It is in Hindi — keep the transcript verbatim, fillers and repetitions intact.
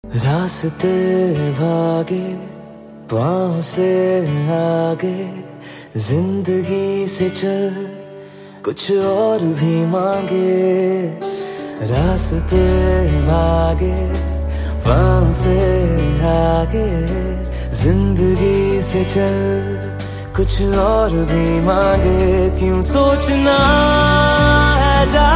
रास्ते भागे पाँव से आगे, जिंदगी से चल कुछ और भी मांगे। रास्ते भागे पाँव से आगे, जिंदगी से चल कुछ और भी मांगे। क्यों सोचना है जा